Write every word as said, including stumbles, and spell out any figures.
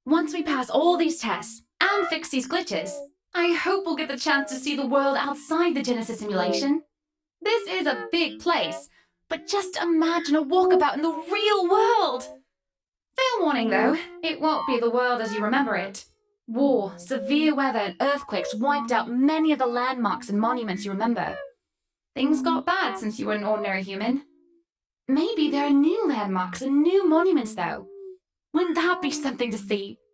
Once we pass all these tests and fix these glitches, I hope we'll get the chance to see the world outside the Genesis simulation. This is a big place, but just imagine a walkabout in the real world. Fair warning though, it won't be the world as you remember it. War, severe weather, and earthquakes wiped out many of the landmarks and monuments you remember. Things got bad since you were an ordinary human. Maybe there are new landmarks and new monuments though. Wouldn't that be something to see?